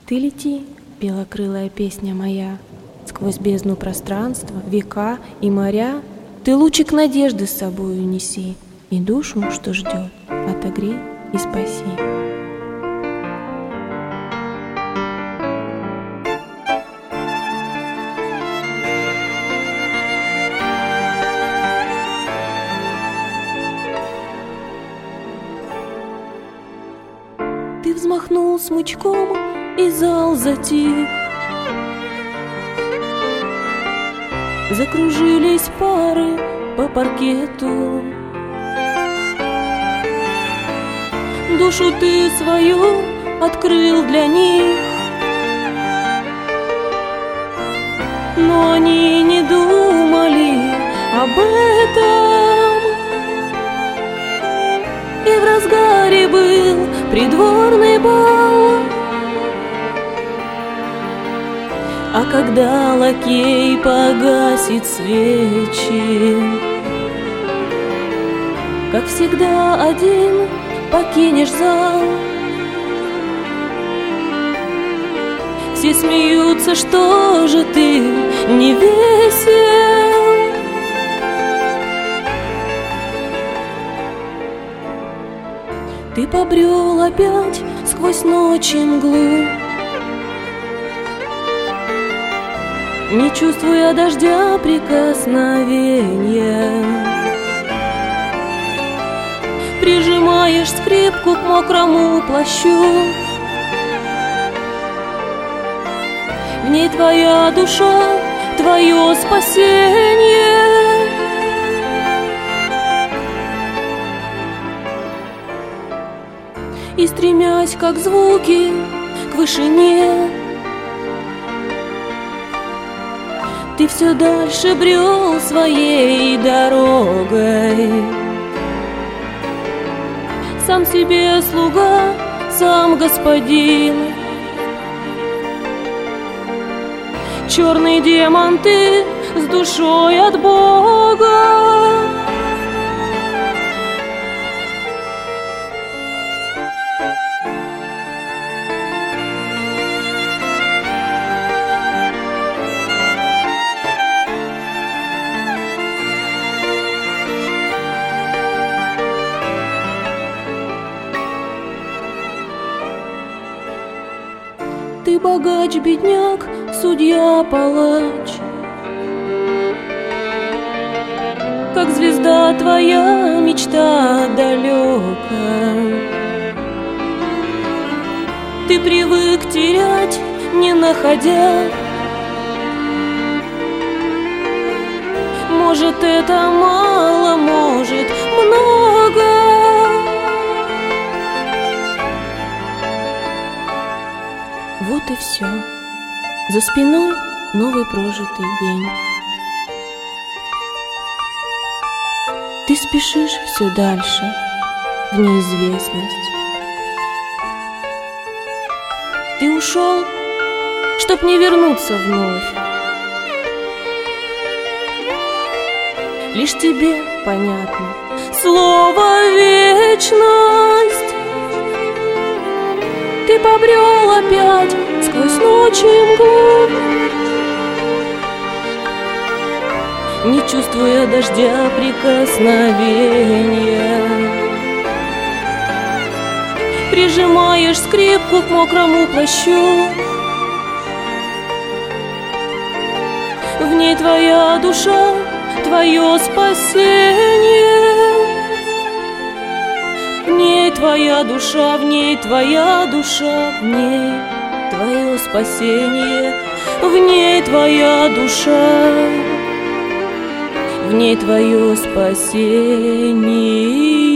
Ты лети, белокрылая песня моя, сквозь бездну пространства, века и моря. Ты лучик надежды с собою неси, и душу, что ждет, отогрей и спаси. Ты взмахнул смычком, и зал затих. Закружились пары по паркету. Душу ты свою открыл для них, но они не думали об этом. И в разгаре был придворный бал. А когда лакей погасит свечи, как всегда один покинешь зал. Все смеются, что же ты не весел. Ты побрел опять сквозь ночь и мглу, не чувствуя дождя прикосновения. Прижимаешь скрипку к мокрому плащу. В ней твоя душа, твое спасение. И стремясь, как звуки, к вышине, ты все дальше брел своей дорогой. Сам себе слуга, сам господин. Черный демон ты с душой от Бога. Ты богач, бедняк, судья, палач. Как звезда твоя мечта далека. Ты привык терять, не находя. Может, это мало, может, много. Вот и все. За спиной новый прожитый день. Ты спешишь все дальше в неизвестность. Ты ушел, чтоб не вернуться вновь. Лишь тебе понятно слово вечность. Ты побрел опять сквозь ночь и мглу, не чувствуя дождя прикосновения. Прижимаешь скрипку к мокрому плащу. В ней твоя душа, твое спасение. В ней твоя душа, в ней твоя душа, в ней твое спасение. В ней твоя душа, в ней твое спасение.